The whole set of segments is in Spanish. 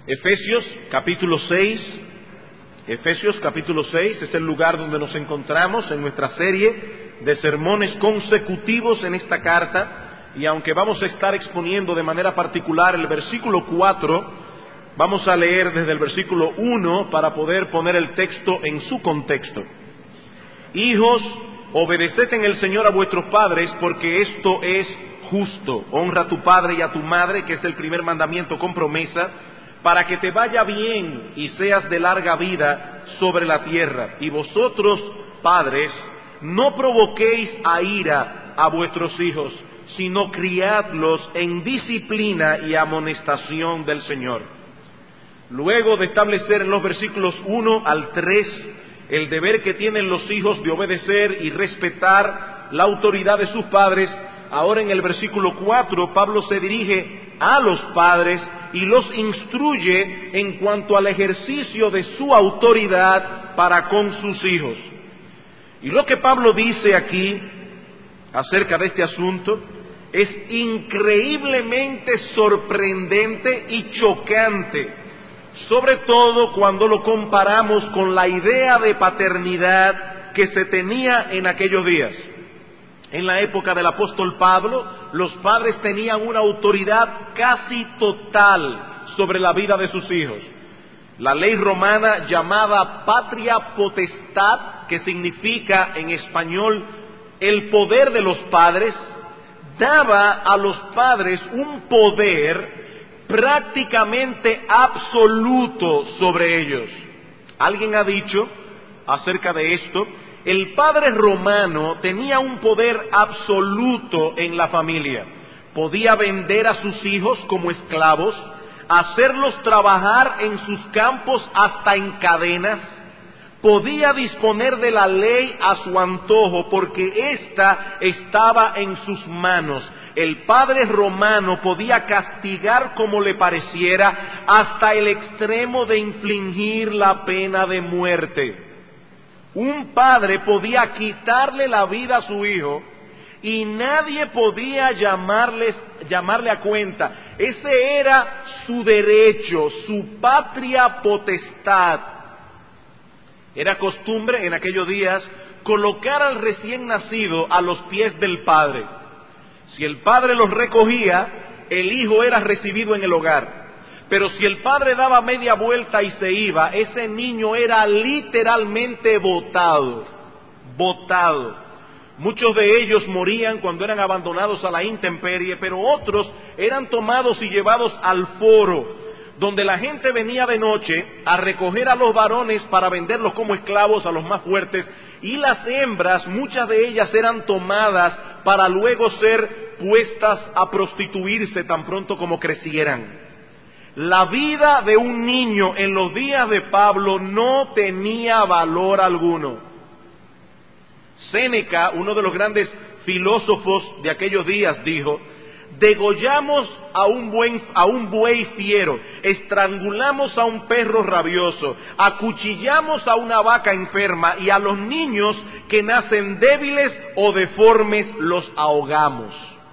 Efesios capítulo 6. Efesios capítulo 6 es el lugar donde nos encontramos en nuestra serie de sermones consecutivos en esta carta, y aunque vamos a estar exponiendo de manera particular el versículo 4, vamos a leer desde el versículo 1 para poder poner el texto en su contexto. Hijos, obedeced en el Señor a vuestros padres, porque esto es justo. Honra a tu padre y a tu madre, que es el primer mandamiento con promesa, para que te vaya bien y seas de larga vida sobre la tierra. Y vosotros, padres, no provoquéis a ira a vuestros hijos, sino criadlos en disciplina y amonestación del Señor. Luego de establecer en los versículos 1 al 3 el deber que tienen los hijos de obedecer y respetar la autoridad de sus padres, ahora en el versículo 4 Pablo se dirige a los padres y los instruye en cuanto al ejercicio de su autoridad para con sus hijos. Y lo que Pablo dice aquí acerca de este asunto es increíblemente sorprendente y chocante, sobre todo cuando lo comparamos con la idea de paternidad que se tenía en aquellos días. En la época del apóstol Pablo, los padres tenían una autoridad casi total sobre la vida de sus hijos. La ley romana llamada patria potestad, que significa en español el poder de los padres, daba a los padres un poder prácticamente absoluto sobre ellos. Alguien ha dicho acerca de esto: el padre romano tenía un poder absoluto en la familia. Podía vender a sus hijos como esclavos, hacerlos trabajar en sus campos hasta en cadenas. Podía disponer de la ley a su antojo, porque ésta estaba en sus manos. El padre romano podía castigar como le pareciera, hasta el extremo de infligir la pena de muerte. Un padre podía quitarle la vida a su hijo y nadie podía llamarle a cuenta. Ese era su derecho, su patria potestad. Era costumbre en aquellos días colocar al recién nacido a los pies del padre. Si el padre los recogía, el hijo era recibido en el hogar. Pero si el padre daba media vuelta y se iba, ese niño era literalmente botado. Muchos de ellos morían cuando eran abandonados a la intemperie, pero otros eran tomados y llevados al foro, donde la gente venía de noche a recoger a los varones para venderlos como esclavos a los más fuertes, y las hembras, muchas de ellas eran tomadas para luego ser puestas a prostituirse tan pronto como crecieran. La vida de un niño en los días de Pablo no tenía valor alguno. Séneca, uno de los grandes filósofos de aquellos días, dijo: degollamos a un buey fiero, estrangulamos a un perro rabioso, acuchillamos a una vaca enferma, y a los niños que nacen débiles o deformes los ahogamos.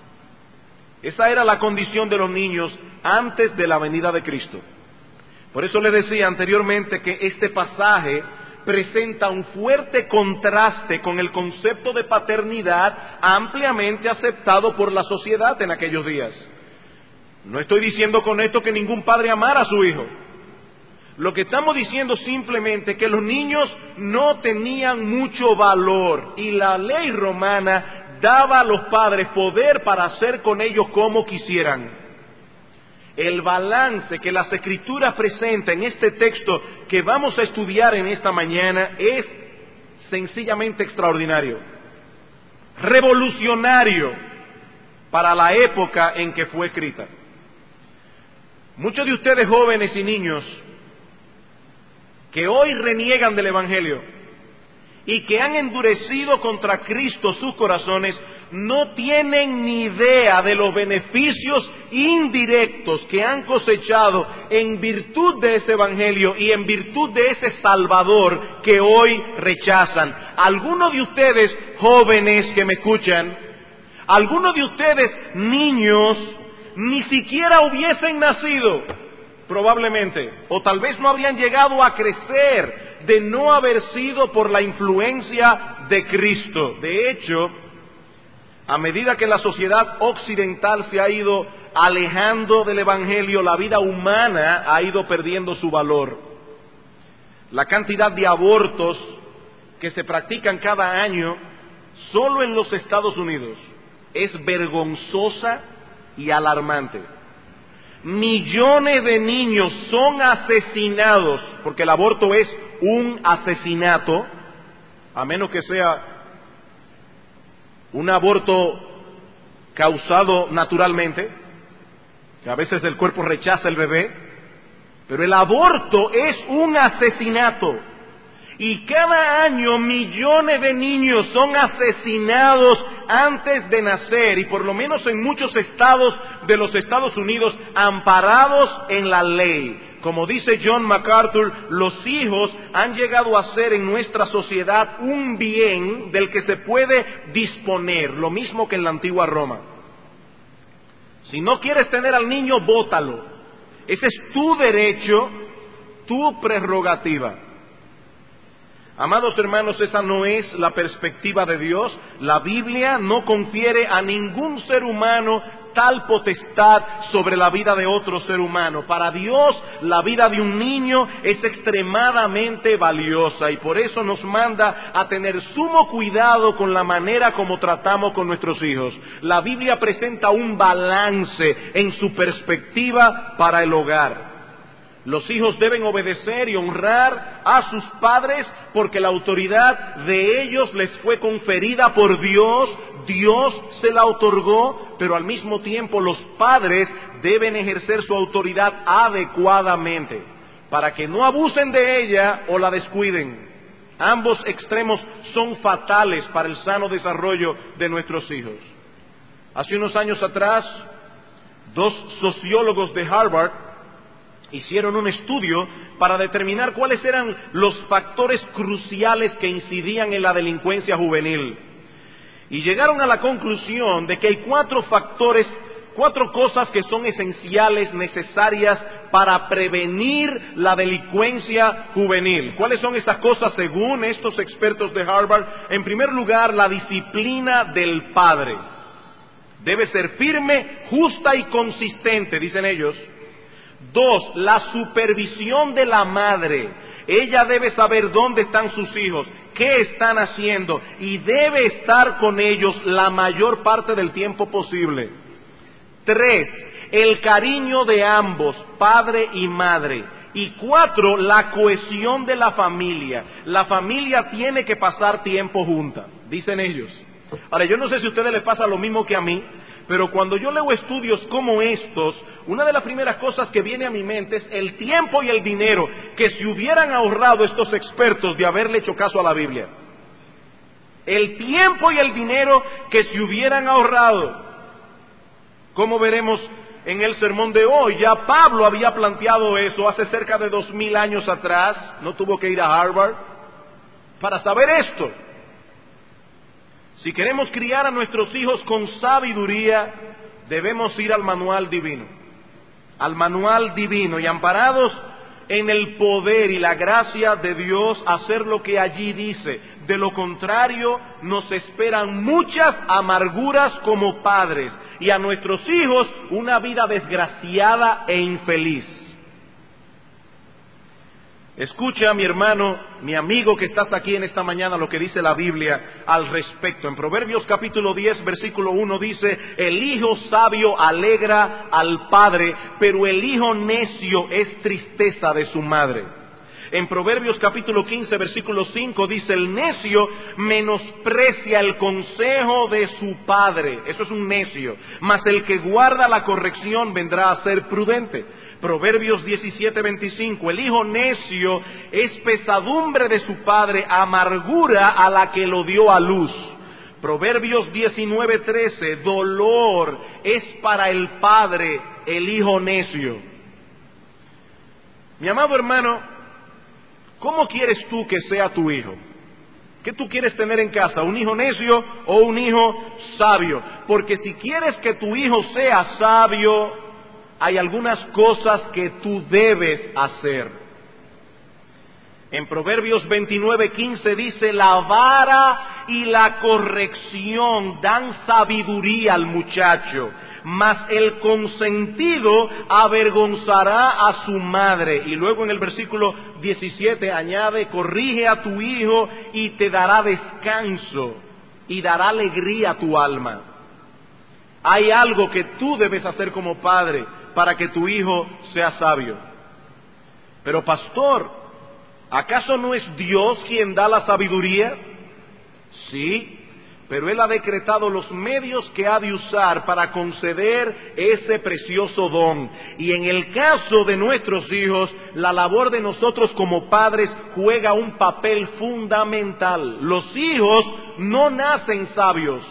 Esa era la condición de los niños antes de la venida de Cristo. Por eso les decía anteriormente que este pasaje presenta un fuerte contraste con el concepto de paternidad ampliamente aceptado por la sociedad en aquellos días. No estoy diciendo con esto que ningún padre amara a su hijo. Lo que estamos diciendo simplemente que los niños no tenían mucho valor, y la ley romana daba a los padres poder para hacer con ellos como quisieran. El balance que las Escrituras presentan en este texto que vamos a estudiar en esta mañana es sencillamente extraordinario, revolucionario para la época en que fue escrita. Muchos de ustedes, jóvenes y niños, que hoy reniegan del Evangelio y que han endurecido contra Cristo sus corazones, no tienen ni idea de los beneficios indirectos que han cosechado en virtud de ese Evangelio y en virtud de ese Salvador que hoy rechazan. Algunos de ustedes, jóvenes que me escuchan, algunos de ustedes, niños, ni siquiera hubiesen nacido probablemente, o tal vez no habrían llegado a crecer de no haber sido por la influencia de Cristo. De hecho, a medida que la sociedad occidental se ha ido alejando del Evangelio, la vida humana ha ido perdiendo su valor. La cantidad de abortos que se practican cada año solo en los Estados Unidos es vergonzosa y alarmante. Millones de niños son asesinados, porque el aborto es un asesinato, a menos que sea un aborto causado naturalmente, que a veces el cuerpo rechaza el bebé, pero el aborto es un asesinato. Y cada año millones de niños son asesinados antes de nacer, y por lo menos en muchos estados de los Estados Unidos amparados en la ley. Como dice John MacArthur, los hijos han llegado a ser en nuestra sociedad un bien del que se puede disponer, lo mismo que en la antigua Roma. Si no quieres tener al niño, bótalo. Ese es tu derecho, tu prerrogativa. Amados hermanos, esa no es la perspectiva de Dios. La Biblia no confiere a ningún ser humano tal potestad sobre la vida de otro ser humano. Para Dios, la vida de un niño es extremadamente valiosa, y por eso nos manda a tener sumo cuidado con la manera como tratamos con nuestros hijos. La Biblia presenta un balance en su perspectiva para el hogar. Los hijos deben obedecer y honrar a sus padres porque la autoridad de ellos les fue conferida por Dios. Dios se la otorgó, pero al mismo tiempo los padres deben ejercer su autoridad adecuadamente para que no abusen de ella o la descuiden. Ambos extremos son fatales para el sano desarrollo de nuestros hijos. Hace unos años atrás, 2 sociólogos de Harvard hicieron un estudio para determinar cuáles eran los factores cruciales que incidían en la delincuencia juvenil. Y llegaron a la conclusión de que hay 4 factores, 4 cosas que son esenciales, necesarias para prevenir la delincuencia juvenil. ¿Cuáles son esas cosas según estos expertos de Harvard? En primer lugar, la disciplina del padre. Debe ser firme, justa y consistente, dicen ellos. 2, la supervisión de la madre. Ella debe saber dónde están sus hijos, qué están haciendo, y debe estar con ellos la mayor parte del tiempo posible. 3, el cariño de ambos, padre y madre. Y 4, la cohesión de la familia. La familia tiene que pasar tiempo junta, dicen ellos. Ahora, yo no sé si a ustedes les pasa lo mismo que a mí, pero cuando yo leo estudios como estos, una de las primeras cosas que viene a mi mente es el tiempo y el dinero que se hubieran ahorrado estos expertos de haberle hecho caso a la Biblia. El tiempo y el dinero que se hubieran ahorrado. Como veremos en el sermón de hoy, ya Pablo había planteado eso hace cerca de 2000 años atrás. No tuvo que ir a Harvard para saber esto. Si queremos criar a nuestros hijos con sabiduría, debemos ir al manual divino. Al manual divino, y amparados en el poder y la gracia de Dios, hacer lo que allí dice. De lo contrario, nos esperan muchas amarguras como padres, y a nuestros hijos una vida desgraciada e infeliz. Escucha, mi hermano, mi amigo que estás aquí en esta mañana, lo que dice la Biblia al respecto. En Proverbios capítulo 10, versículo 1 dice: el hijo sabio alegra al padre, pero el hijo necio es tristeza de su madre. En Proverbios capítulo 15, versículo 5 dice: el necio menosprecia el consejo de su padre. Eso es un necio. Mas el que guarda la corrección vendrá a ser prudente. Proverbios 17, 25, el hijo necio es pesadumbre de su padre, amargura a la que lo dio a luz. Proverbios 19, 13, dolor es para el padre el hijo necio. Mi amado hermano, ¿cómo quieres tú que sea tu hijo? ¿Qué tú quieres tener en casa? ¿Un hijo necio o un hijo sabio? Porque si quieres que tu hijo sea sabio, hay algunas cosas que tú debes hacer. En Proverbios 29:15 dice: la vara y la corrección dan sabiduría al muchacho, mas el consentido avergonzará a su madre. Y luego en el versículo 17 añade: corrige a tu hijo y te dará descanso y dará alegría a tu alma. Hay algo que tú debes hacer como padre para que tu hijo sea sabio. Pero pastor, ¿acaso no es Dios quien da la sabiduría? Sí, pero Él ha decretado los medios que ha de usar para conceder ese precioso don. Y en el caso de nuestros hijos, la labor de nosotros como padres juega un papel fundamental. Los hijos no nacen sabios.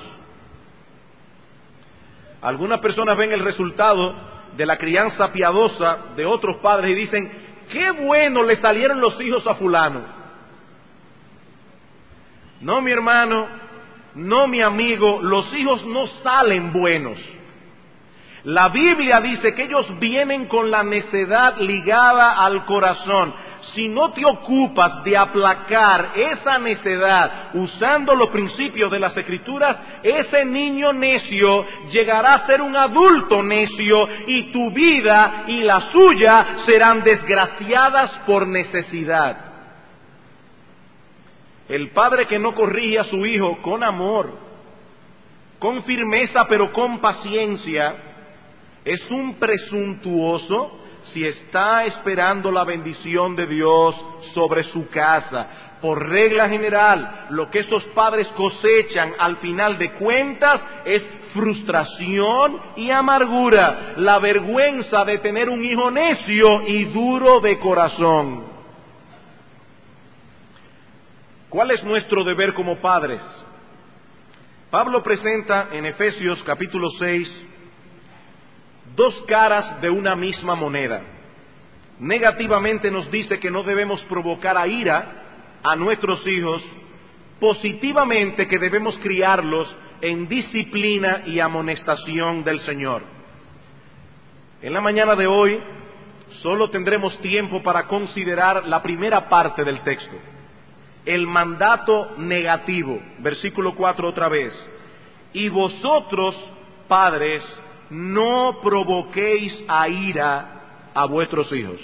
Algunas personas ven el resultado de la crianza piadosa de otros padres y dicen: qué bueno le salieron los hijos a fulano. No, mi hermano, no, mi amigo, los hijos no salen buenos. La Biblia dice que ellos vienen con la necedad ligada al corazón. Si no te ocupas de aplacar esa necedad usando los principios de las Escrituras, ese niño necio llegará a ser un adulto necio y tu vida y la suya serán desgraciadas por necesidad. El padre que no corrige a su hijo con amor, con firmeza pero con paciencia, es un presuntuoso si está esperando la bendición de Dios sobre su casa. Por regla general, lo que esos padres cosechan al final de cuentas es frustración y amargura, la vergüenza de tener un hijo necio y duro de corazón. ¿Cuál es nuestro deber como padres? Pablo presenta en Efesios capítulo 6 dos caras de una misma moneda. Negativamente nos dice que no debemos provocar a ira a nuestros hijos, positivamente que debemos criarlos en disciplina y amonestación del Señor. En la mañana de hoy solo tendremos tiempo para considerar la primera parte del texto, el mandato negativo, versículo 4 otra vez: y vosotros, padres, no provoquéis a ira a vuestros hijos.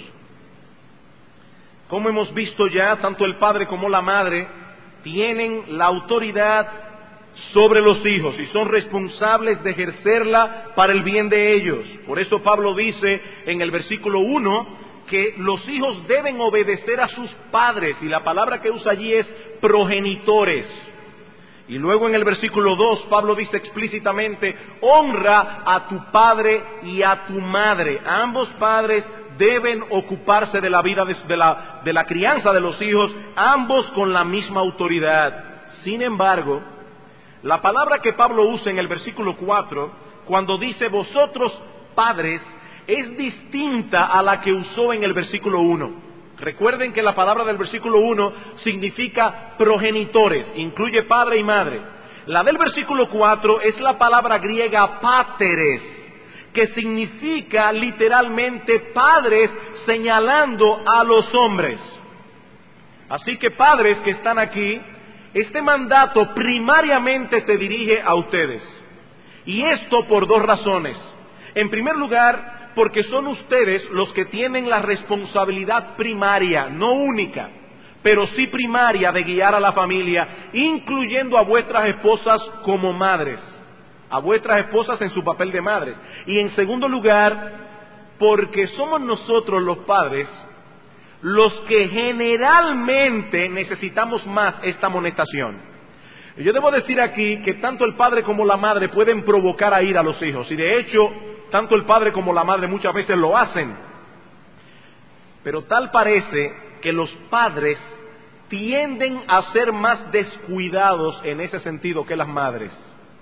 Como hemos visto ya, tanto el padre como la madre tienen la autoridad sobre los hijos y son responsables de ejercerla para el bien de ellos. Por eso Pablo dice en el versículo 1 que los hijos deben obedecer a sus padres, y la palabra que usa allí es progenitores. Y luego en el versículo 2 Pablo dice explícitamente: honra a tu padre y a tu madre. Ambos padres deben ocuparse de la vida de la crianza de los hijos, ambos con la misma autoridad. Sin embargo, la palabra que Pablo usa en el versículo 4, cuando dice vosotros padres, es distinta a la que usó en el versículo 1. Recuerden que la palabra del versículo 1 significa progenitores, incluye padre y madre. La del versículo 4 es la palabra griega páteres, que significa literalmente padres, señalando a los hombres. Así que padres que están aquí, este mandato primariamente se dirige a ustedes. Y esto por dos razones. En primer lugar, porque son ustedes los que tienen la responsabilidad primaria, no única, pero sí primaria, de guiar a la familia, incluyendo a vuestras esposas como madres, a vuestras esposas en su papel de madres. Y en segundo lugar, porque somos nosotros los padres los que generalmente necesitamos más esta amonestación. Yo debo decir aquí que tanto el padre como la madre pueden provocar a ira a los hijos, y de hecho tanto el padre como la madre muchas veces lo hacen. Pero tal parece que los padres tienden a ser más descuidados en ese sentido que las madres.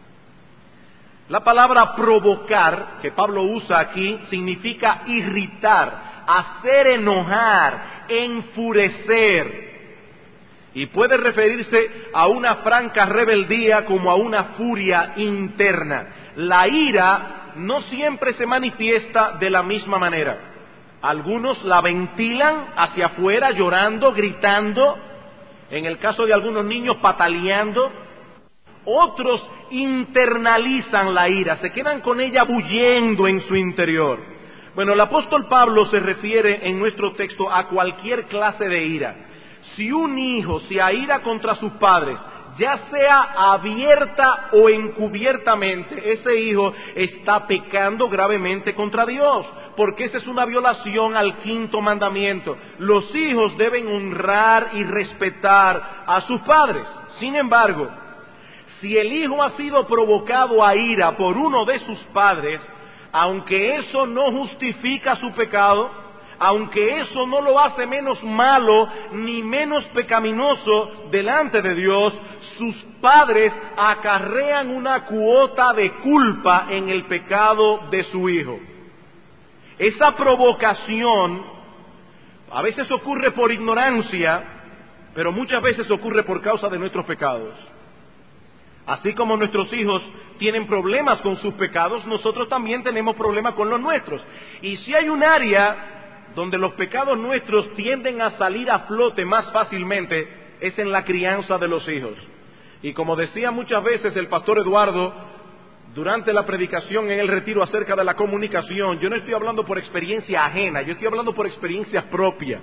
La palabra provocar, que Pablo usa aquí, significa irritar, hacer enojar, enfurecer. Y puede referirse a una franca rebeldía como a una furia interna. La ira no siempre se manifiesta de la misma manera. Algunos la ventilan hacia afuera, llorando, gritando, en el caso de algunos niños pataleando. Otros internalizan la ira, se quedan con ella bullendo en su interior. Bueno, el apóstol Pablo se refiere en nuestro texto a cualquier clase de ira. Si un hijo se aira contra sus padres, ya sea abierta o encubiertamente, ese hijo está pecando gravemente contra Dios, porque esa es una violación al quinto mandamiento. Los hijos deben honrar y respetar a sus padres. Sin embargo, si el hijo ha sido provocado a ira por uno de sus padres, aunque eso no justifica su pecado, aunque eso no lo hace menos malo ni menos pecaminoso delante de Dios, sus padres acarrean una cuota de culpa en el pecado de su hijo. Esa provocación a veces ocurre por ignorancia, pero muchas veces ocurre por causa de nuestros pecados. Así como nuestros hijos tienen problemas con sus pecados, nosotros también tenemos problemas con los nuestros. Y si hay un área donde los pecados nuestros tienden a salir a flote más fácilmente, es en la crianza de los hijos. Y como decía muchas veces el pastor Eduardo, durante la predicación en el retiro acerca de la comunicación, yo no estoy hablando por experiencia ajena, yo estoy hablando por experiencia propia.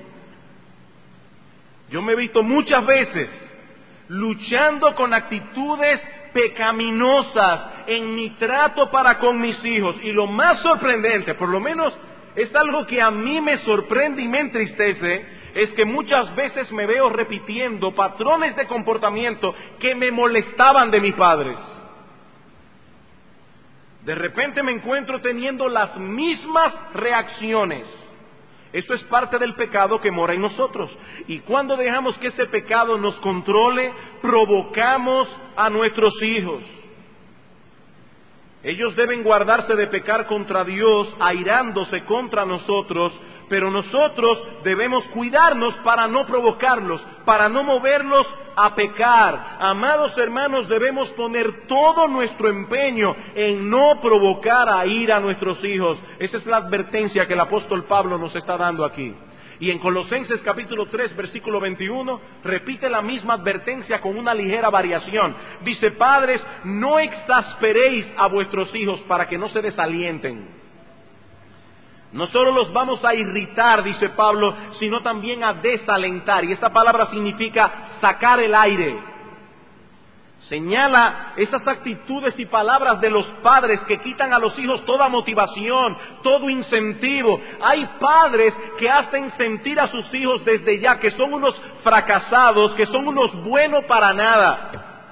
Yo me he visto muchas veces luchando con actitudes pecaminosas en mi trato para con mis hijos. Y lo más sorprendente, por lo menos es algo que a mí me sorprende y me entristece, es que muchas veces me veo repitiendo patrones de comportamiento que me molestaban de mis padres. De repente me encuentro teniendo las mismas reacciones. Eso es parte del pecado que mora en nosotros. Y cuando dejamos que ese pecado nos controle, provocamos a nuestros hijos. Ellos deben guardarse de pecar contra Dios, airándose contra nosotros, pero nosotros debemos cuidarnos para no provocarlos, para no moverlos a pecar. Amados hermanos, debemos poner todo nuestro empeño en no provocar a ira a nuestros hijos. Esa es la advertencia que el apóstol Pablo nos está dando aquí. Y en Colosenses capítulo 3, versículo 21, repite la misma advertencia con una ligera variación. Dice: padres, no exasperéis a vuestros hijos para que no se desalienten. No solo los vamos a irritar, dice Pablo, sino también a desalentar. Y esa palabra significa sacar el aire. Señala esas actitudes y palabras de los padres que quitan a los hijos toda motivación, todo incentivo. Hay padres que hacen sentir a sus hijos desde ya que son unos fracasados, que son unos buenos para nada.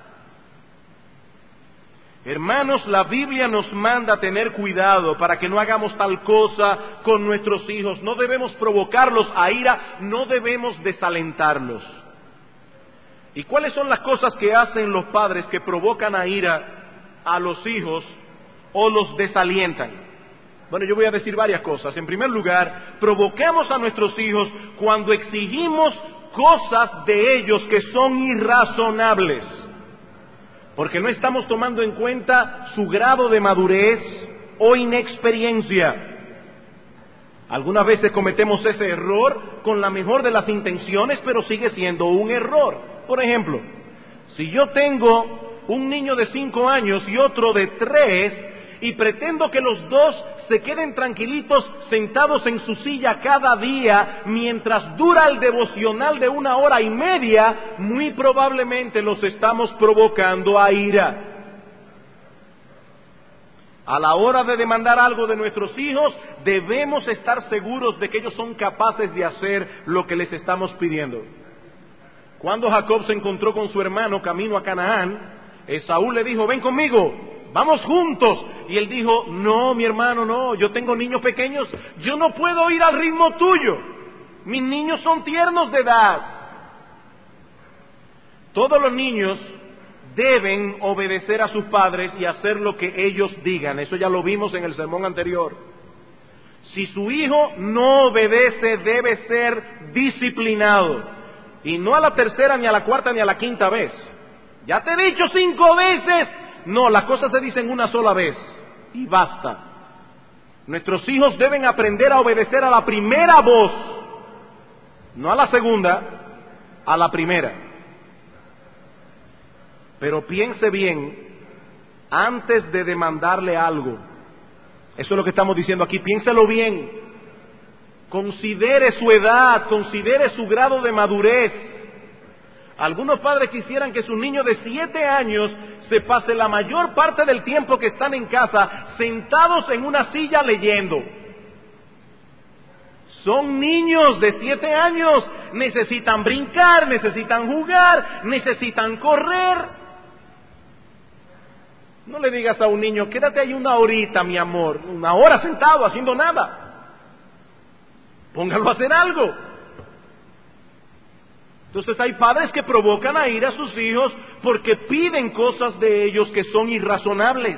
Hermanos, la Biblia nos manda a tener cuidado para que no hagamos tal cosa con nuestros hijos. No debemos provocarlos a ira, no debemos desalentarlos. ¿Y cuáles son las cosas que hacen los padres que provocan a ira a los hijos o los desalientan? Bueno, yo voy a decir varias cosas. En primer lugar, provocamos a nuestros hijos cuando exigimos cosas de ellos que son irrazonables, porque no estamos tomando en cuenta su grado de madurez o inexperiencia. Algunas veces cometemos ese error con la mejor de las intenciones, pero sigue siendo un error. Por ejemplo, si yo tengo un niño de 5 años y otro de 3, y pretendo que los dos se queden tranquilitos sentados en su silla cada día mientras dura el devocional de 1 hora y media, muy probablemente los estamos provocando a ira. A la hora de demandar algo de nuestros hijos, debemos estar seguros de que ellos son capaces de hacer lo que les estamos pidiendo. Cuando Jacob se encontró con su hermano camino a Canaán, Esaú le dijo: ven conmigo, vamos juntos. Y él dijo: no, mi hermano, no, yo tengo niños pequeños, yo no puedo ir al ritmo tuyo, mis niños son tiernos de edad. Todos los niños deben obedecer a sus padres y hacer lo que ellos digan. Eso ya lo vimos en el sermón anterior. Si su hijo no obedece, debe ser disciplinado. Y no a la tercera, ni a la cuarta, ni a la quinta vez. Ya te he dicho 5 veces. No, las cosas se dicen una sola vez y basta. Nuestros hijos deben aprender a obedecer a la primera voz, no a la segunda, a la primera. Pero piense bien antes de demandarle algo. Eso es lo que estamos diciendo aquí. Piénselo bien. Considere su edad, considere su grado de madurez. Algunos padres quisieran que sus niños de 7 años se pase la mayor parte del tiempo que están en casa sentados en una silla leyendo. Son niños de 7 años, necesitan brincar, necesitan jugar, necesitan correr. No le digas a un niño, quédate ahí una horita, mi amor, 1 hora sentado haciendo nada. Póngalo a hacer algo. Entonces hay padres que provocan a ira a sus hijos porque piden cosas de ellos que son irrazonables.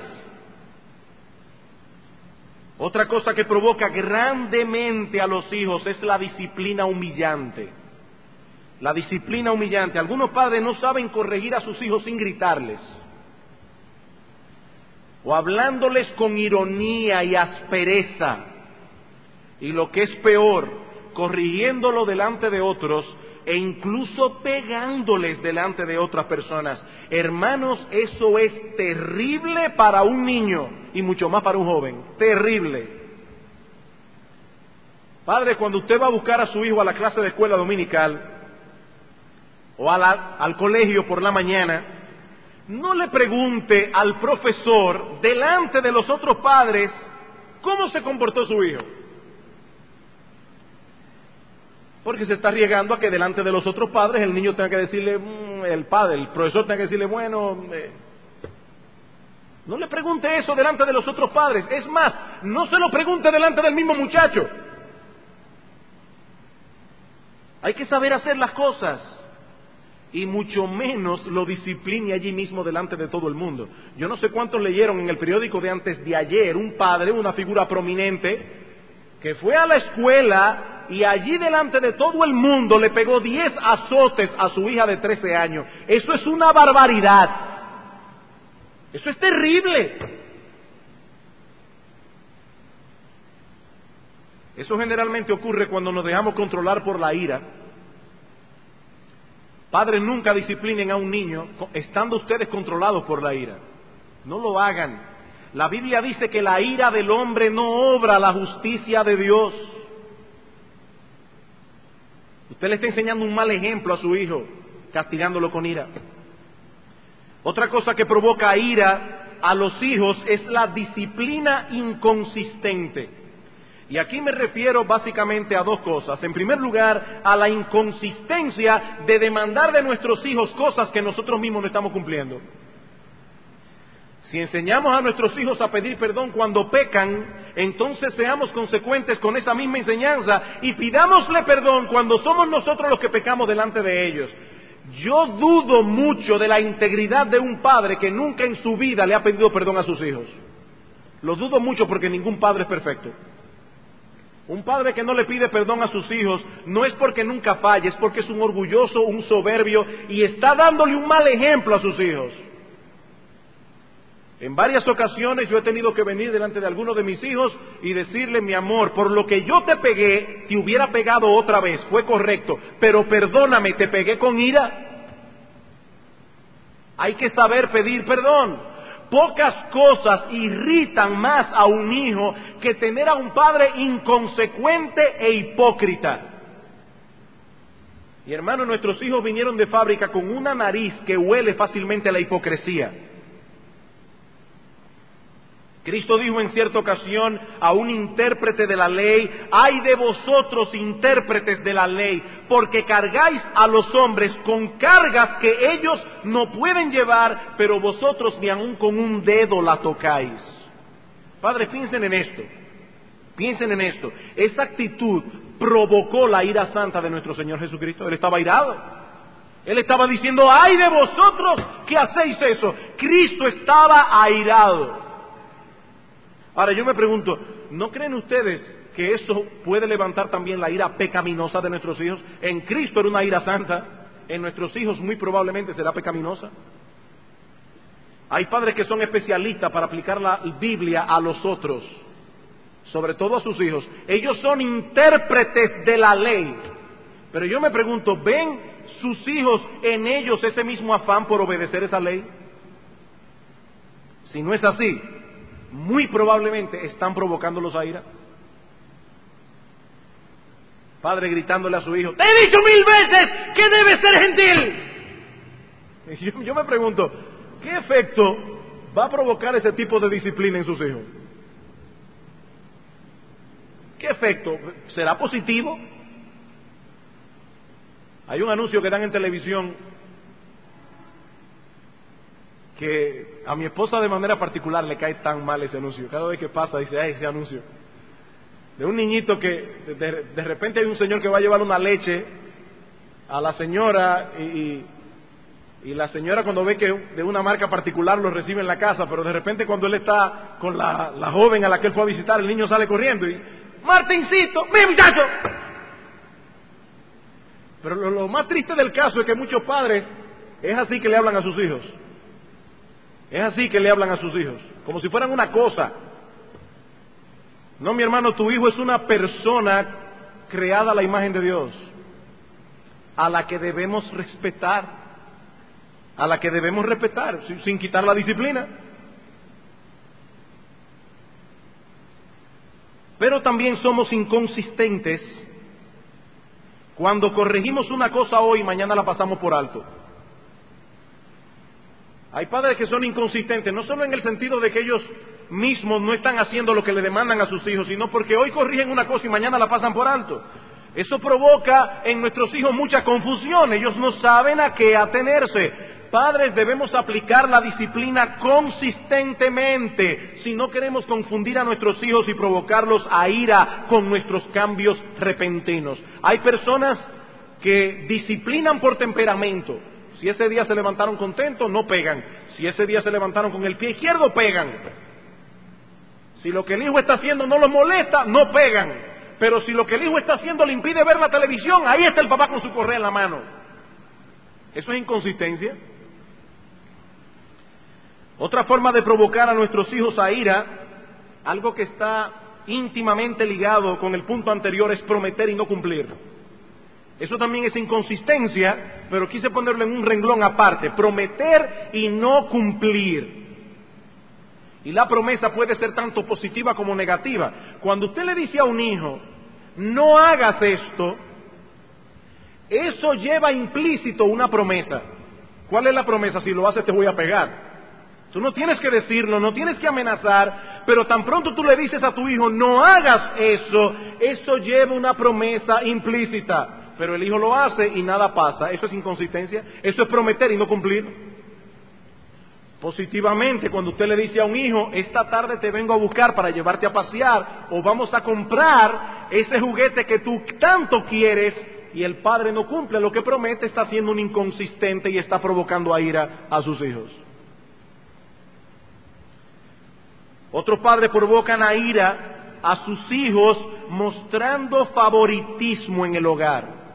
Otra cosa que provoca grandemente a los hijos es la disciplina humillante. La disciplina humillante. Algunos padres no saben corregir a sus hijos sin gritarles, o hablándoles con ironía y aspereza, y lo que es peor, corrigiéndolo delante de otros e incluso pegándoles delante de otras personas. Hermanos, eso es terrible para un niño y mucho más para un joven. Terrible. Padre, cuando usted va a buscar a su hijo a la clase de escuela dominical o al colegio por la mañana, no le pregunte al profesor delante de los otros padres cómo se comportó su hijo. Porque se está arriesgando a que delante de los otros padres el niño tenga que decirle, el profesor tenga que decirle, no le pregunte eso delante de los otros padres. Es más, no se lo pregunte delante del mismo muchacho. Hay que saber hacer las cosas, y mucho menos lo discipline allí mismo delante de todo el mundo. Yo no sé cuántos leyeron en el periódico de antes de ayer un padre, una figura prominente, que fue a la escuela y allí delante de todo el mundo le pegó 10 azotes a su hija de 13 años. Eso es una barbaridad. Eso es terrible. Eso generalmente ocurre cuando nos dejamos controlar por la ira. Padres, nunca disciplinen a un niño estando ustedes controlados por la ira. No lo hagan. La Biblia dice que la ira del hombre no obra la justicia de Dios. Usted le está enseñando un mal ejemplo a su hijo, castigándolo con ira. Otra cosa que provoca ira a los hijos es la disciplina inconsistente. Y aquí me refiero básicamente a 2 cosas. En primer lugar, a la inconsistencia de demandar de nuestros hijos cosas que nosotros mismos no estamos cumpliendo. Si enseñamos a nuestros hijos a pedir perdón cuando pecan, entonces seamos consecuentes con esa misma enseñanza y pidámosle perdón cuando somos nosotros los que pecamos delante de ellos. Yo dudo mucho de la integridad de un padre que nunca en su vida le ha pedido perdón a sus hijos. Lo dudo mucho porque ningún padre es perfecto. Un padre que no le pide perdón a sus hijos no es porque nunca falle, es porque es un orgulloso, un soberbio y está dándole un mal ejemplo a sus hijos. En varias ocasiones yo he tenido que venir delante de alguno de mis hijos y decirle, mi amor, por lo que yo te pegué, te hubiera pegado otra vez, fue correcto, pero perdóname, te pegué con ira. Hay que saber pedir perdón. Pocas cosas irritan más a un hijo que tener a un padre inconsecuente e hipócrita. Y hermano, nuestros hijos vinieron de fábrica con una nariz que huele fácilmente a la hipocresía. Cristo dijo en cierta ocasión a un intérprete de la ley, ¡ay de vosotros intérpretes de la ley! Porque cargáis a los hombres con cargas que ellos no pueden llevar, pero vosotros ni aun con un dedo la tocáis. Padres, piensen en esto, piensen en esto. Esa actitud provocó la ira santa de nuestro Señor Jesucristo. Él estaba airado. Él estaba diciendo, ¡ay de vosotros que hacéis eso! Cristo estaba airado. Ahora yo me pregunto, ¿no creen ustedes que eso puede levantar también la ira pecaminosa de nuestros hijos? En Cristo era una ira santa, en nuestros hijos muy probablemente será pecaminosa. Hay padres que son especialistas para aplicar la Biblia a los otros. sobre todo a sus hijos. Ellos son intérpretes de la ley. Pero yo me pregunto, ¿ven sus hijos en ellos ese mismo afán por obedecer esa ley? Si no es así, muy probablemente están provocándolos a ira. Padre gritándole a su hijo: ¡te he dicho 1000 veces que debes ser gentil! Yo me pregunto, ¿qué efecto va a provocar ese tipo de disciplina en sus hijos? ¿Qué efecto? ¿Será positivo? Hay un anuncio que dan en televisión que a mi esposa de manera particular le cae tan mal ese anuncio. Cada vez que pasa dice: ¡ay, ese anuncio! De un niñito que de repente hay un señor que va a llevar una leche a la señora y la señora, cuando ve que de una marca particular, lo recibe en la casa, pero de repente cuando él está con la joven a la que él fue a visitar, el niño sale corriendo y: ¡Martincito, mi muchacho! Pero lo más triste del caso es que muchos padres es así que le hablan a sus hijos. Es así que le hablan a sus hijos, como si fueran una cosa. No, mi hermano, tu hijo es una persona creada a la imagen de Dios, a la que debemos respetar, sin quitar la disciplina. Pero también somos inconsistentes cuando corregimos una cosa hoy y mañana la pasamos por alto. Hay padres que son inconsistentes, no solo en el sentido de que ellos mismos no están haciendo lo que le demandan a sus hijos, sino porque hoy corrigen una cosa y mañana la pasan por alto. Eso provoca en nuestros hijos mucha confusión, ellos no saben a qué atenerse. Padres, debemos aplicar la disciplina consistentemente si no queremos confundir a nuestros hijos y provocarlos a ira con nuestros cambios repentinos. Hay personas que disciplinan por temperamento. Si ese día se levantaron contentos, no pegan. Si ese día se levantaron con el pie izquierdo, pegan. Si lo que el hijo está haciendo no los molesta, no pegan. Pero si lo que el hijo está haciendo le impide ver la televisión, ahí está el papá con su correa en la mano. ¿Eso es inconsistencia? Otra forma de provocar a nuestros hijos a ira, algo que está íntimamente ligado con el punto anterior, es prometer y no cumplir. Eso también es inconsistencia, pero quise ponerlo en un renglón aparte: prometer y no cumplir. Y la promesa puede ser tanto positiva como negativa. Cuando usted le dice a un hijo: no hagas esto, eso lleva implícito una promesa. ¿Cuál es la promesa? Si lo haces te voy a pegar. Tú no tienes que decirlo, no tienes que amenazar, pero tan pronto tú le dices a tu hijo: no hagas eso, eso lleva una promesa implícita. Pero el hijo lo hace y nada pasa. ¿Eso es inconsistencia? ¿Eso es prometer y no cumplir? Positivamente, cuando usted le dice a un hijo: esta tarde te vengo a buscar para llevarte a pasear, o vamos a comprar ese juguete que tú tanto quieres, y el padre no cumple lo que promete, está siendo un inconsistente y está provocando a ira a sus hijos. Otros padres provocan a ira a sus hijos mostrando favoritismo en el hogar.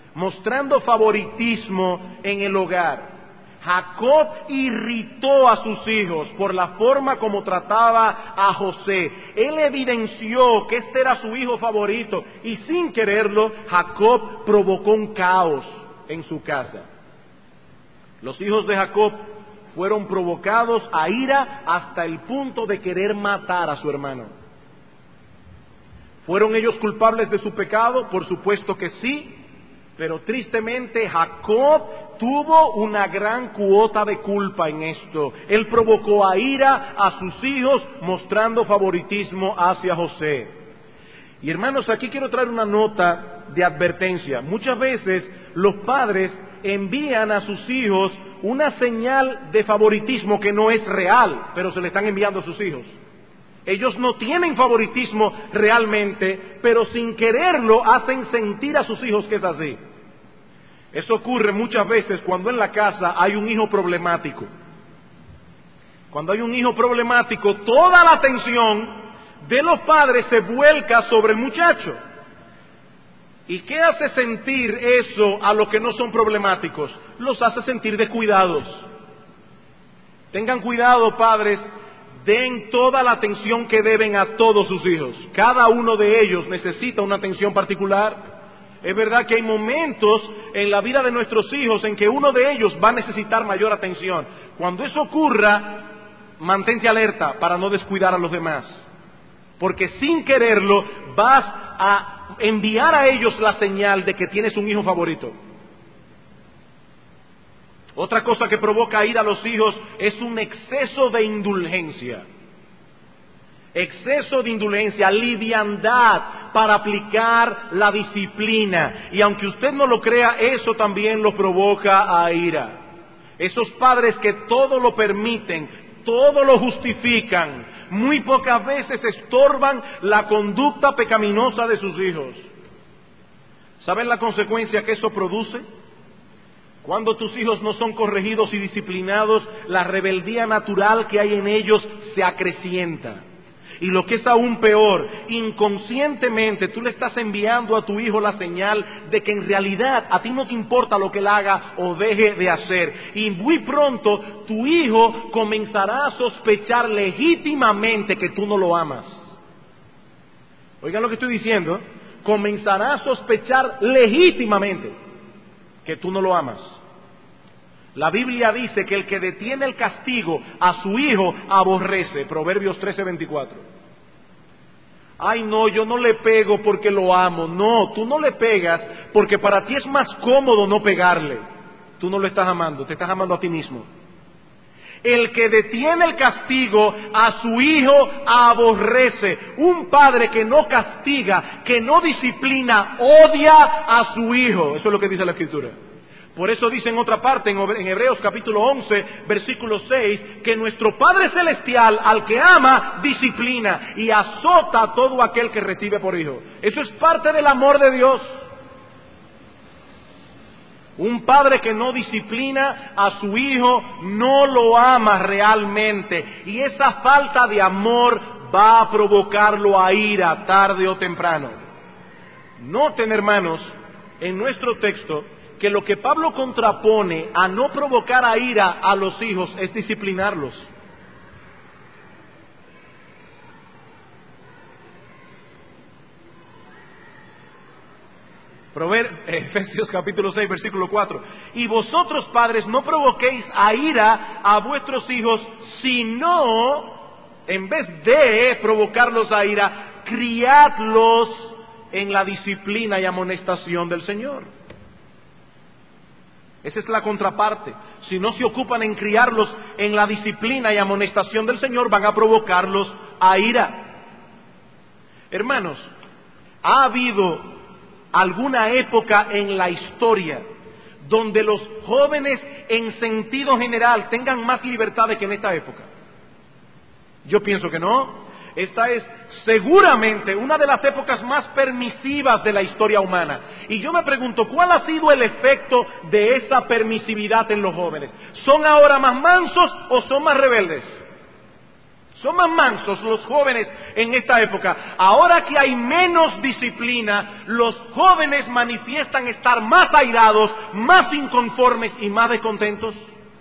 Jacob irritó a sus hijos por la forma como trataba a José. Él evidenció que este era su hijo favorito y sin quererlo, Jacob provocó un caos en su casa. Los hijos de Jacob fueron provocados a ira hasta el punto de querer matar a su hermano. ¿Fueron ellos culpables de su pecado? Por supuesto que sí. Pero tristemente Jacob tuvo una gran cuota de culpa en esto. Él provocó a ira a sus hijos mostrando favoritismo hacia José. Y hermanos, aquí quiero traer una nota de advertencia. Muchas veces los padres envían a sus hijos una señal de favoritismo que no es real, pero se le están enviando a sus hijos. Ellos no tienen favoritismo realmente, pero sin quererlo hacen sentir a sus hijos que es así. Eso ocurre muchas veces cuando en la casa hay un hijo problemático. Cuando hay un hijo problemático, toda la atención de los padres se vuelca sobre el muchacho. ¿Y qué hace sentir eso a los que no son problemáticos? Los hace sentir descuidados. Tengan cuidado, padres, den toda la atención que deben a todos sus hijos. Cada uno de ellos necesita una atención particular. Es verdad que hay momentos en la vida de nuestros hijos en que uno de ellos va a necesitar mayor atención. Cuando eso ocurra, mantente alerta para no descuidar a los demás. Porque sin quererlo vas a enviar a ellos la señal de que tienes un hijo favorito. Otra cosa que provoca ira a los hijos es un exceso de indulgencia. Exceso de indulgencia, liviandad para aplicar la disciplina. Y aunque usted no lo crea, eso también lo provoca a ira. Esos padres que todo lo permiten, todo lo justifican, muy pocas veces estorban la conducta pecaminosa de sus hijos. ¿Saben la consecuencia que eso produce? Cuando tus hijos no son corregidos y disciplinados, la rebeldía natural que hay en ellos se acrecienta. Y lo que es aún peor, inconscientemente tú le estás enviando a tu hijo la señal de que en realidad a ti no te importa lo que él haga o deje de hacer. Y muy pronto tu hijo comenzará a sospechar legítimamente que tú no lo amas. Oigan lo que estoy diciendo. Comenzará a sospechar legítimamente que tú no lo amas. La Biblia dice que el que detiene el castigo a su hijo aborrece. Proverbios 13:24. Ay, no, yo no le pego porque lo amo. No, tú no le pegas porque para ti es más cómodo no pegarle. Tú no lo estás amando, te estás amando a ti mismo. El que detiene el castigo a su hijo aborrece. Un padre que no castiga, que no disciplina, odia a su hijo. Eso es lo que dice la Escritura. Por eso dice en otra parte, en Hebreos capítulo 11, versículo 6, que nuestro Padre Celestial, al que ama, disciplina y azota a todo aquel que recibe por hijo. Eso es parte del amor de Dios. Un padre que no disciplina a su hijo no lo ama realmente. Y esa falta de amor va a provocarlo a ira tarde o temprano. Noten, hermanos, en nuestro texto, que lo que Pablo contrapone a no provocar a ira a los hijos es disciplinarlos. Efesios capítulo 6, versículo 4. Y vosotros, padres, no provoquéis a ira a vuestros hijos, sino, en vez de provocarlos a ira, criadlos en la disciplina y amonestación del Señor. Esa es la contraparte. Si no se ocupan en criarlos en la disciplina y amonestación del Señor, van a provocarlos a ira. Hermanos, ha habido alguna época en la historia donde los jóvenes en sentido general tengan más libertades que en esta época. Yo pienso que no. Esta es seguramente una de las épocas más permisivas de la historia humana. Y yo me pregunto, ¿cuál ha sido el efecto de esa permisividad en los jóvenes? ¿Son ahora más mansos o son más rebeldes? Son más mansos los jóvenes en esta época. Ahora que hay menos disciplina, los jóvenes manifiestan estar más airados, más inconformes y más descontentos.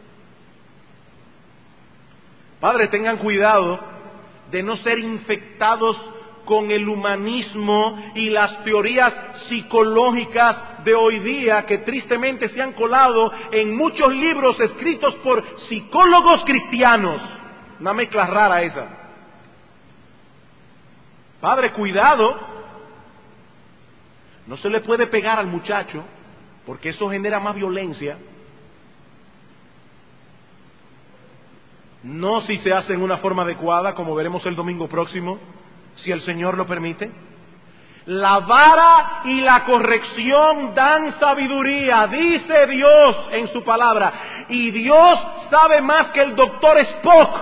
Padres, tengan cuidado de no ser infectados con el humanismo y las teorías psicológicas de hoy día que tristemente se han colado en muchos libros escritos por psicólogos cristianos. Una mezcla rara esa. Padre, cuidado. No se le puede pegar al muchacho porque eso genera más violencia. No si se hace en una forma adecuada, como veremos el domingo próximo, si el Señor lo permite. La vara y la corrección dan sabiduría, dice Dios en su palabra. Y Dios sabe más que el doctor Spock.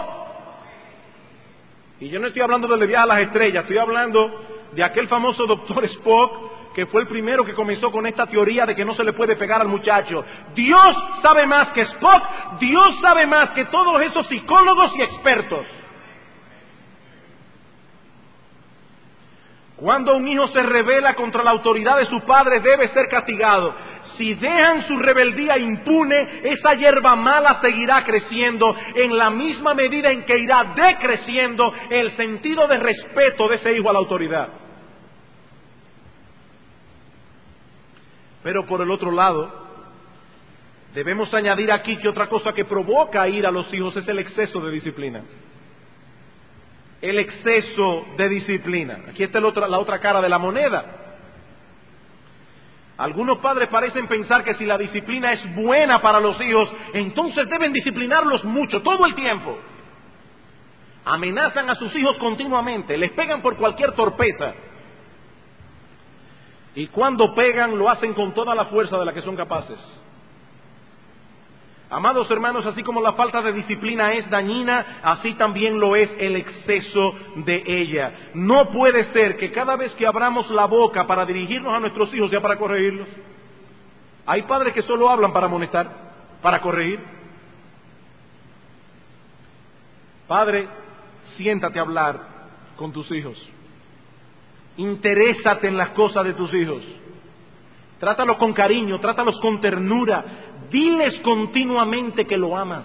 Y yo no estoy hablando del viaje a las estrellas, estoy hablando de aquel famoso doctor Spock, que fue el primero que comenzó con esta teoría de que no se le puede pegar al muchacho. Dios sabe más que Spock, Dios sabe más que todos esos psicólogos y expertos. Cuando un hijo se rebela contra la autoridad de su padre, debe ser castigado. Si dejan su rebeldía impune, esa hierba mala seguirá creciendo en la misma medida en que irá decreciendo el sentido de respeto de ese hijo a la autoridad. Pero por el otro lado, debemos añadir aquí que otra cosa que provoca ira a los hijos es el exceso de disciplina. El exceso de disciplina. Aquí está la otra cara de la moneda. Algunos padres parecen pensar que si la disciplina es buena para los hijos, entonces deben disciplinarlos mucho, todo el tiempo. Amenazan a sus hijos continuamente, les pegan por cualquier torpeza. Y cuando pegan, lo hacen con toda la fuerza de la que son capaces. Amados hermanos, así como la falta de disciplina es dañina, así también lo es el exceso de ella. No puede ser que cada vez que abramos la boca para dirigirnos a nuestros hijos sea para corregirlos. Hay padres que solo hablan para amonestar, para corregir. Padre, siéntate a hablar con tus hijos. Interésate en las cosas de tus hijos. Trátalos con cariño, trátalos con ternura. Diles continuamente que lo amas.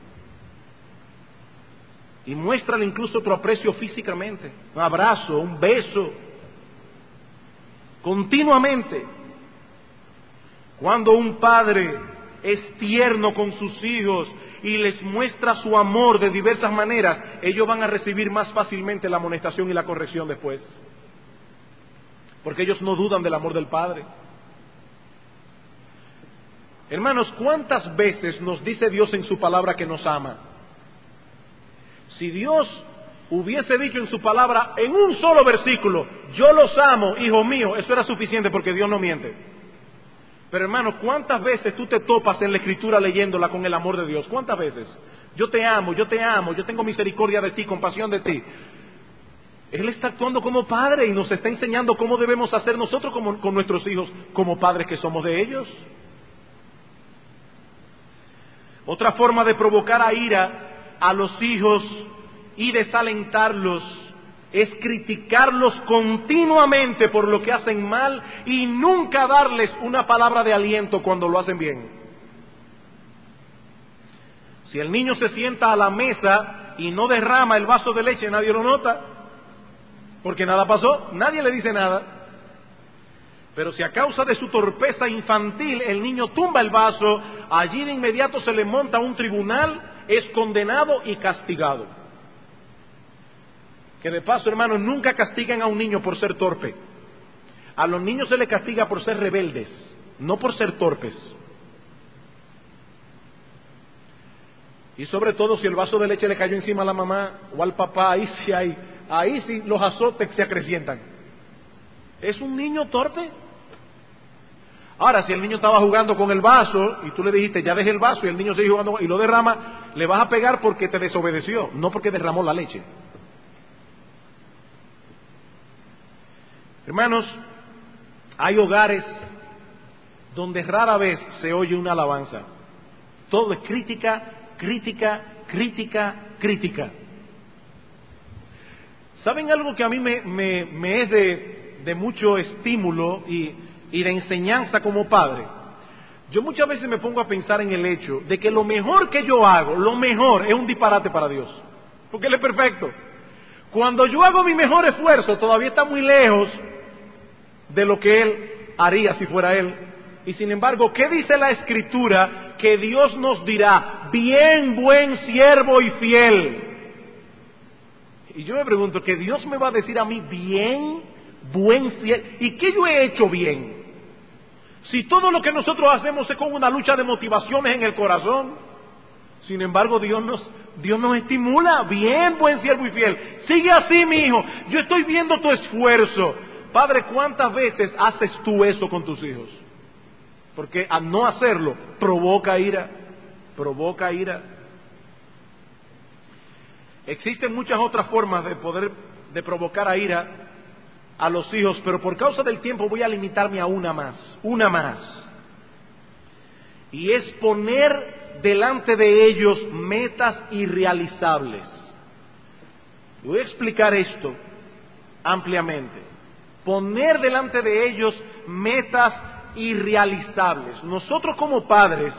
Y muéstrale incluso tu aprecio físicamente. Un abrazo, un beso. Continuamente. Cuando un padre es tierno con sus hijos y les muestra su amor de diversas maneras, ellos van a recibir más fácilmente la amonestación y la corrección después. Porque ellos no dudan del amor del Padre. Hermanos, ¿cuántas veces nos dice Dios en su palabra que nos ama? Si Dios hubiese dicho en su palabra, en un solo versículo, yo los amo, hijo mío, eso era suficiente porque Dios no miente. Pero hermanos, ¿cuántas veces tú te topas en la Escritura leyéndola con el amor de Dios? ¿Cuántas veces? Yo te amo, yo tengo misericordia de ti, compasión de ti. Él está actuando como padre y nos está enseñando cómo debemos hacer nosotros con nuestros hijos, como padres que somos de ellos. Otra forma de provocar a ira a los hijos y desalentarlos es criticarlos continuamente por lo que hacen mal y nunca darles una palabra de aliento cuando lo hacen bien. Si el niño se sienta a la mesa y no derrama el vaso de leche, nadie lo nota, porque nada pasó, nadie le dice nada. Pero si a causa de su torpeza infantil el niño tumba el vaso, allí de inmediato se le monta un tribunal, es condenado y castigado. Que de paso, hermanos, nunca castiguen a un niño por ser torpe. A los niños se les castiga por ser rebeldes, no por ser torpes. Y sobre todo si el vaso de leche le cayó encima a la mamá o al papá, ahí sí los azotes se acrecientan. ¿Es un niño torpe? Ahora, si el niño estaba jugando con el vaso y tú le dijiste, ya deje el vaso, y el niño sigue jugando y lo derrama, le vas a pegar porque te desobedeció, no porque derramó la leche. Hermanos, hay hogares donde rara vez se oye una alabanza. Todo es crítica, crítica, crítica, crítica. ¿Saben algo que a mí me es de mucho estímulo y de enseñanza como padre? Yo muchas veces me pongo a pensar en el hecho de que lo mejor que yo hago, lo mejor, es un disparate para Dios, porque Él es perfecto. Cuando yo hago mi mejor esfuerzo, todavía está muy lejos de lo que Él haría si fuera Él. Y sin embargo, ¿qué dice la Escritura? Que Dios nos dirá, bien, buen siervo y fiel. Y yo me pregunto, ¿que Dios me va a decir a mí, bien, buen siervo? ¿Y qué yo he hecho bien? Si todo lo que nosotros hacemos es con una lucha de motivaciones en el corazón. Sin embargo, Dios nos estimula. Bien, buen siervo y fiel. Sigue así, mi hijo. Yo estoy viendo tu esfuerzo. Padre, ¿cuántas veces haces tú eso con tus hijos? Porque al no hacerlo, provoca ira. Provoca ira. Existen muchas otras formas de provocar a ira a los hijos, pero por causa del tiempo voy a limitarme a una más. Y es poner delante de ellos metas irrealizables. Voy a explicar esto ampliamente. poner delante de ellos metas irrealizables. Nosotros como padres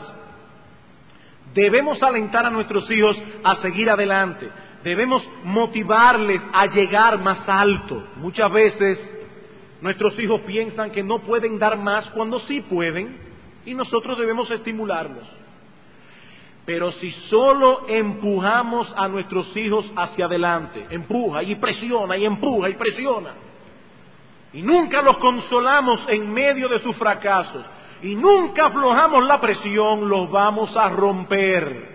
debemos alentar a nuestros hijos a seguir adelante, debemos motivarles a llegar más alto. Muchas veces nuestros hijos piensan que no pueden dar más cuando sí pueden, y nosotros debemos estimularlos. Pero si solo empujamos a nuestros hijos hacia adelante, empuja y presiona y empuja y presiona, y nunca los consolamos en medio de sus fracasos, y nunca aflojamos la presión, los vamos a romper.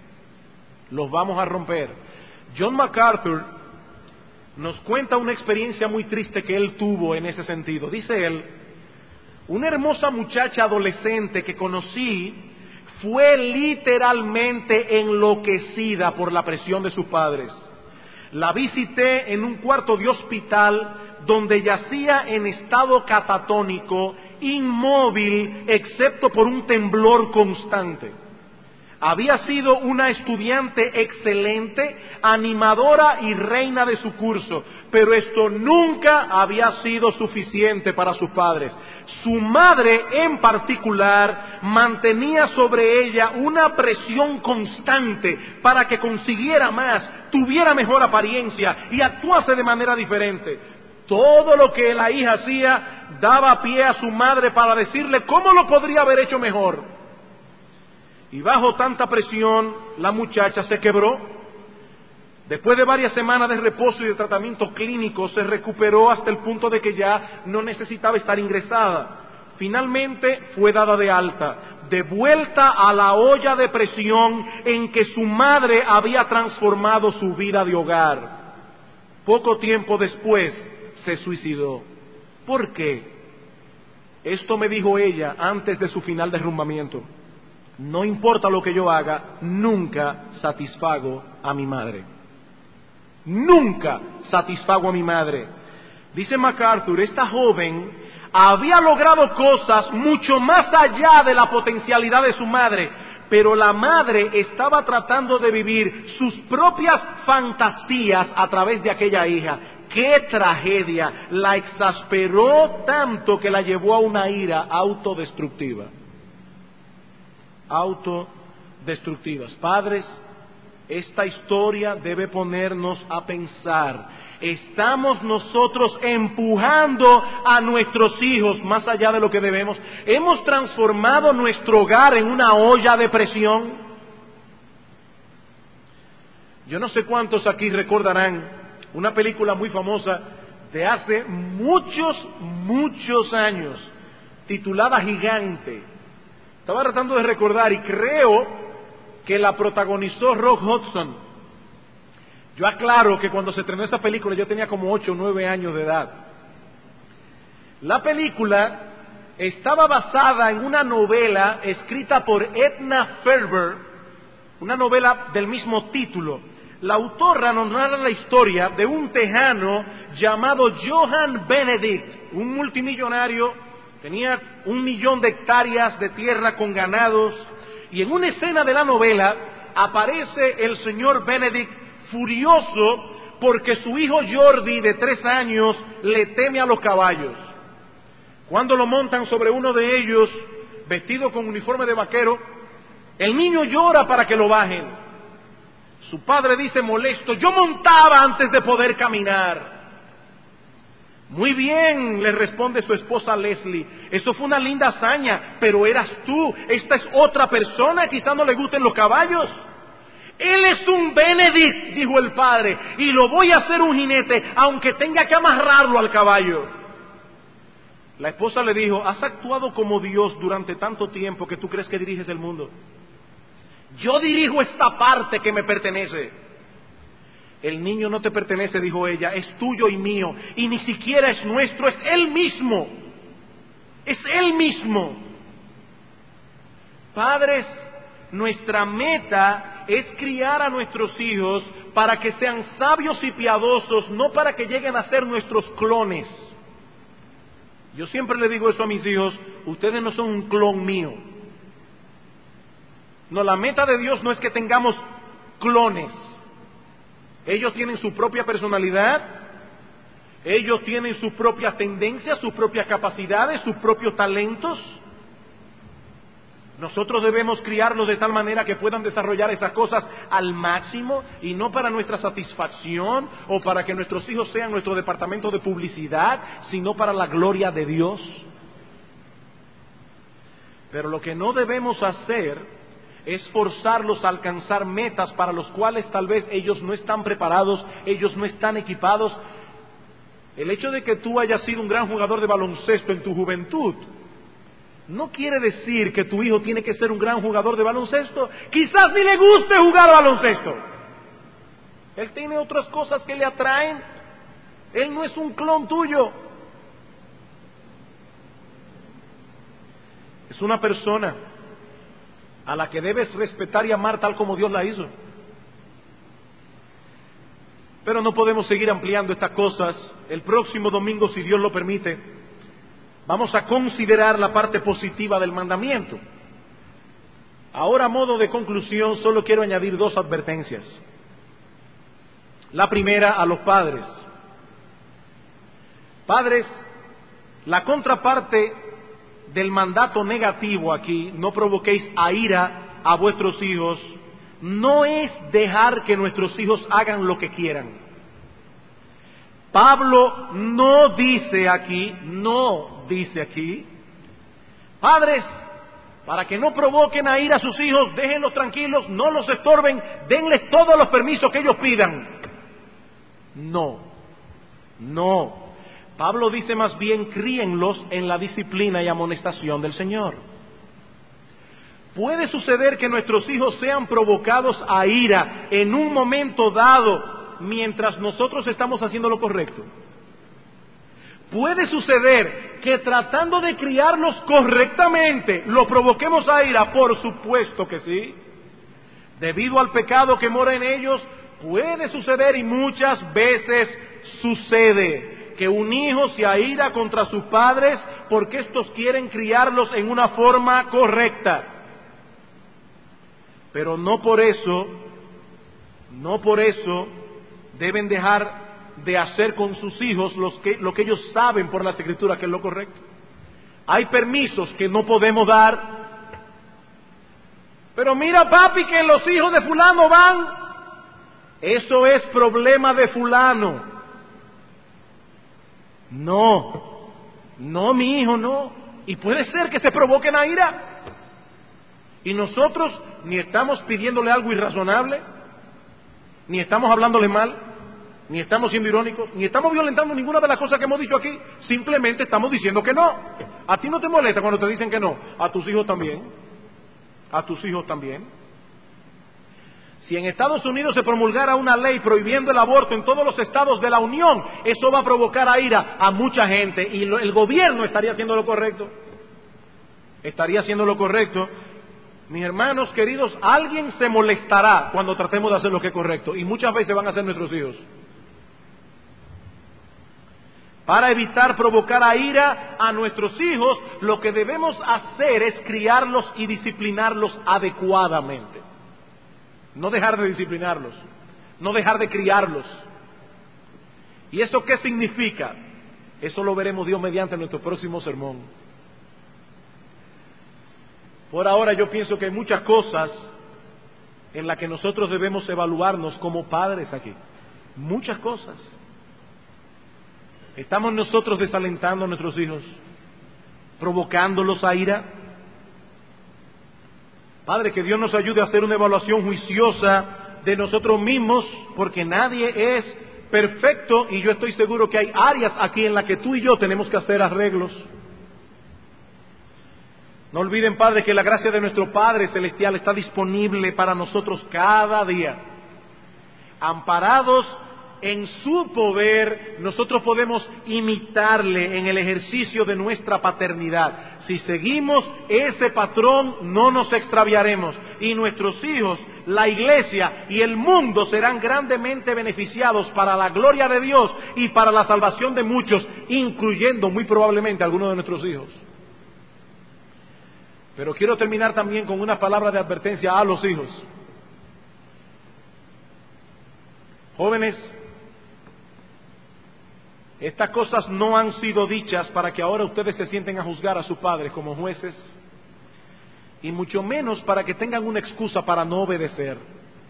Los vamos a romper. John MacArthur nos cuenta una experiencia muy triste que él tuvo en ese sentido. Dice él: una hermosa muchacha adolescente que conocí fue literalmente enloquecida por la presión de sus padres. La visité en un cuarto de hospital donde yacía en estado catatónico, inmóvil, excepto por un temblor constante. Había sido una estudiante excelente, animadora y reina de su curso, pero esto nunca había sido suficiente para sus padres. Su madre, en particular, mantenía sobre ella una presión constante para que consiguiera más, tuviera mejor apariencia y actuase de manera diferente. Todo lo que la hija hacía daba pie a su madre para decirle cómo lo podría haber hecho mejor. Y bajo tanta presión, la muchacha se quebró. Después de varias semanas de reposo y de tratamiento clínico, se recuperó hasta el punto de que ya no necesitaba estar ingresada. Finalmente fue dada de alta, de vuelta a la olla de presión en que su madre había transformado su vida de hogar. Poco tiempo después se suicidó. ¿Por qué? Esto me dijo ella antes de su final derrumbamiento: no importa lo que yo haga, nunca satisfago a mi madre. Nunca satisfago a mi madre. Dice MacArthur, esta joven había logrado cosas mucho más allá de la potencialidad de su madre, pero la madre estaba tratando de vivir sus propias fantasías a través de aquella hija. ¡Qué tragedia! La exasperó tanto que la llevó a una ira autodestructiva. Autodestructivas. Padres, esta historia debe ponernos a pensar. ¿Estamos nosotros empujando a nuestros hijos más allá de lo que debemos? ¿Hemos transformado nuestro hogar en una olla de presión? Yo no sé cuántos aquí recordarán una película muy famosa de hace muchos años, titulada Gigante. Estaba tratando de recordar y creo que la protagonizó Rock Hudson. Yo aclaro que cuando se estrenó esta película yo tenía como 8 o 9 años de edad. La película estaba basada en una novela escrita por Edna Ferber, una novela del mismo título. La autora nos narra la historia de un tejano llamado Johann Benedict, un multimillonario. Tenía 1 millón de hectáreas de tierra con ganados, y en una escena de la novela aparece el señor Benedict furioso porque su hijo Jordi, de 3 años, le teme a los caballos. Cuando lo montan sobre uno de ellos, vestido con uniforme de vaquero, el niño llora para que lo bajen. Su padre dice molesto: yo montaba antes de poder caminar. Muy bien, le responde su esposa Leslie, eso fue una linda hazaña, pero eras tú, esta es otra persona, quizá no le gusten los caballos. Él es un Benedict, dijo el padre, y lo voy a hacer un jinete, aunque tenga que amarrarlo al caballo. La esposa le dijo: has actuado como Dios durante tanto tiempo que tú crees que diriges el mundo. Yo dirijo esta parte que me pertenece. El niño no te pertenece, dijo ella, es tuyo y mío, y ni siquiera es nuestro, es Él mismo. Es Él mismo. Padres, nuestra meta es criar a nuestros hijos para que sean sabios y piadosos, no para que lleguen a ser nuestros clones. Yo siempre le digo eso a mis hijos: ustedes no son un clon mío. No, la meta de Dios no es que tengamos clones. Ellos tienen su propia personalidad, Ellos tienen sus propias tendencias, sus propias capacidades, sus propios talentos. Nosotros debemos criarlos de tal manera que puedan desarrollar esas cosas al máximo y no para nuestra satisfacción o para que nuestros hijos sean nuestro departamento de publicidad, sino para la gloria de Dios. Pero lo que no debemos hacer es forzarlos a alcanzar metas para los cuales tal vez ellos no están preparados, ellos no están equipados. El hecho de que tú hayas sido un gran jugador de baloncesto en tu juventud no quiere decir que tu hijo tiene que ser un gran jugador de baloncesto. Quizás ni le guste jugar baloncesto. Él tiene otras cosas que le atraen. Él no es un clon tuyo. Es una persona a la que debes respetar y amar tal como Dios la hizo. Pero no podemos seguir ampliando estas cosas. El próximo domingo, si Dios lo permite, vamos a considerar la parte positiva del mandamiento. Ahora, a modo de conclusión, solo quiero añadir 2 advertencias. La primera, a los padres. Padres, la contraparte del mandato negativo aquí, no provoquéis a ira a vuestros hijos, no es dejar que nuestros hijos hagan lo que quieran. Pablo no dice aquí, padres, para que no provoquen a ira a sus hijos, déjenlos tranquilos, no los estorben, denles todos los permisos que ellos pidan. No. Pablo dice más bien, críenlos en la disciplina y amonestación del Señor. Puede suceder que nuestros hijos sean provocados a ira en un momento dado, mientras nosotros estamos haciendo lo correcto. Puede suceder que tratando de criarlos correctamente, los provoquemos a ira, por supuesto que sí. Debido al pecado que mora en ellos, puede suceder y muchas veces sucede que un hijo se aira contra sus padres porque estos quieren criarlos en una forma correcta. Pero no por eso deben dejar de hacer con sus hijos lo que ellos saben por las Escrituras que es lo correcto. Hay permisos que no podemos dar. Pero mira, papi, que los hijos de fulano van. Eso es problema de fulano. No, mi hijo, no. Y puede ser que se provoquen a ira. Y nosotros ni estamos pidiéndole algo irrazonable, ni estamos hablándole mal, ni estamos siendo irónicos, ni estamos violentando ninguna de las cosas que hemos dicho aquí. Simplemente estamos diciendo que no. ¿A ti no te molesta cuando te dicen que no? A tus hijos también. A tus hijos también. Si en Estados Unidos se promulgara una ley prohibiendo el aborto en todos los estados de la Unión, eso va a provocar a ira a mucha gente y el gobierno estaría haciendo lo correcto. Estaría haciendo lo correcto. Mis hermanos queridos, alguien se molestará cuando tratemos de hacer lo que es correcto y muchas veces van a ser nuestros hijos. Para evitar provocar a ira a nuestros hijos, lo que debemos hacer es criarlos y disciplinarlos adecuadamente. No dejar de disciplinarlos, no dejar de criarlos. ¿Y eso qué significa? Eso lo veremos Dios mediante en nuestro próximo sermón. Por ahora yo pienso que hay muchas cosas en las que nosotros debemos evaluarnos como padres aquí. Muchas cosas. ¿Estamos nosotros desalentando a nuestros hijos? ¿Provocándolos a ira? Padre, que Dios nos ayude a hacer una evaluación juiciosa de nosotros mismos, porque nadie es perfecto y yo estoy seguro que hay áreas aquí en las que tú y yo tenemos que hacer arreglos. No olviden, Padre, que la gracia de nuestro Padre Celestial está disponible para nosotros cada día. Amparados en su poder, nosotros podemos imitarle en el ejercicio de nuestra paternidad. Si seguimos ese patrón, no nos extraviaremos. Y nuestros hijos, la iglesia y el mundo serán grandemente beneficiados para la gloria de Dios y para la salvación de muchos, incluyendo muy probablemente algunos de nuestros hijos. Pero quiero terminar también con una palabra de advertencia a los hijos. Jóvenes, Estas cosas no han sido dichas para que ahora ustedes se sienten a juzgar a sus padres como jueces, y mucho menos para que tengan una excusa para no obedecer.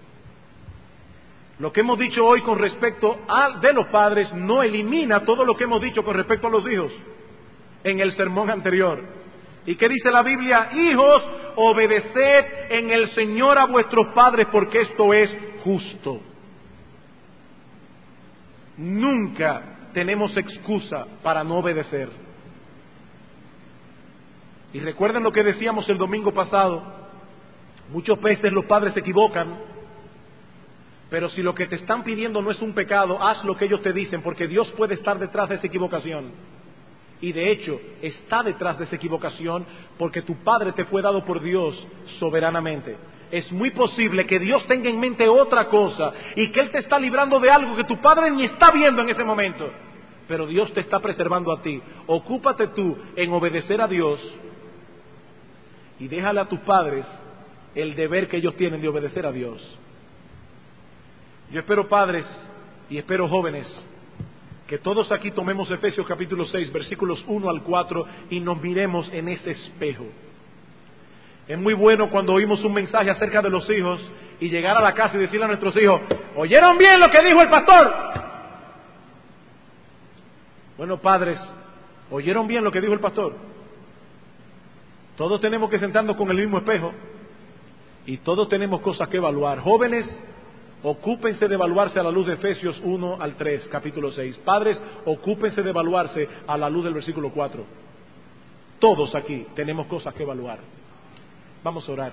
Lo que hemos dicho hoy con respecto de los padres no elimina todo lo que hemos dicho con respecto a los hijos en el sermón anterior. ¿Y qué dice la Biblia? Hijos, obedeced en el Señor a vuestros padres, porque esto es justo. Nunca tenemos excusa para no obedecer. Y recuerden lo que decíamos el domingo pasado, muchas veces los padres se equivocan, pero si lo que te están pidiendo no es un pecado, haz lo que ellos te dicen, porque Dios puede estar detrás de esa equivocación. Y de hecho, está detrás de esa equivocación porque tu padre te fue dado por Dios soberanamente. Es muy posible que Dios tenga en mente otra cosa y que Él te está librando de algo que tu padre ni está viendo en ese momento. Pero Dios te está preservando a ti. Ocúpate tú en obedecer a Dios y déjale a tus padres el deber que ellos tienen de obedecer a Dios. Yo espero, padres, y espero, jóvenes, que todos aquí tomemos Efesios capítulo 6, versículos 1 al 4 y nos miremos en ese espejo. Es muy bueno cuando oímos un mensaje acerca de los hijos y llegar a la casa y decirle a nuestros hijos: ¿oyeron bien lo que dijo el pastor? Bueno, padres, ¿oyeron bien lo que dijo el pastor? Todos tenemos que sentarnos con el mismo espejo y todos tenemos cosas que evaluar. Jóvenes, ocúpense de evaluarse a la luz de Efesios 1 al 3, capítulo 6. Padres, ocúpense de evaluarse a la luz del versículo 4. Todos aquí tenemos cosas que evaluar. Vamos a orar.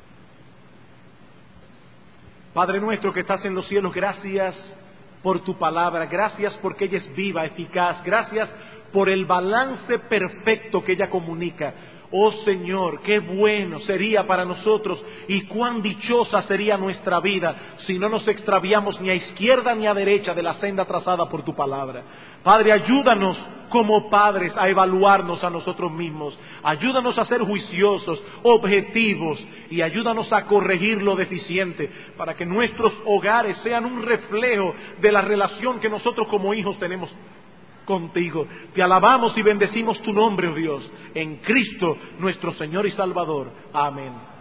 Padre nuestro que estás en los cielos, gracias por tu palabra, gracias porque ella es viva, eficaz, gracias por el balance perfecto que ella comunica. Oh Señor, qué bueno sería para nosotros y cuán dichosa sería nuestra vida si no nos extraviamos ni a izquierda ni a derecha de la senda trazada por tu palabra. Padre, ayúdanos como padres a evaluarnos a nosotros mismos, ayúdanos a ser juiciosos, objetivos y ayúdanos a corregir lo deficiente para que nuestros hogares sean un reflejo de la relación que nosotros como hijos tenemos contigo. Te alabamos y bendecimos tu nombre, oh Dios, en Cristo nuestro Señor y Salvador. Amén.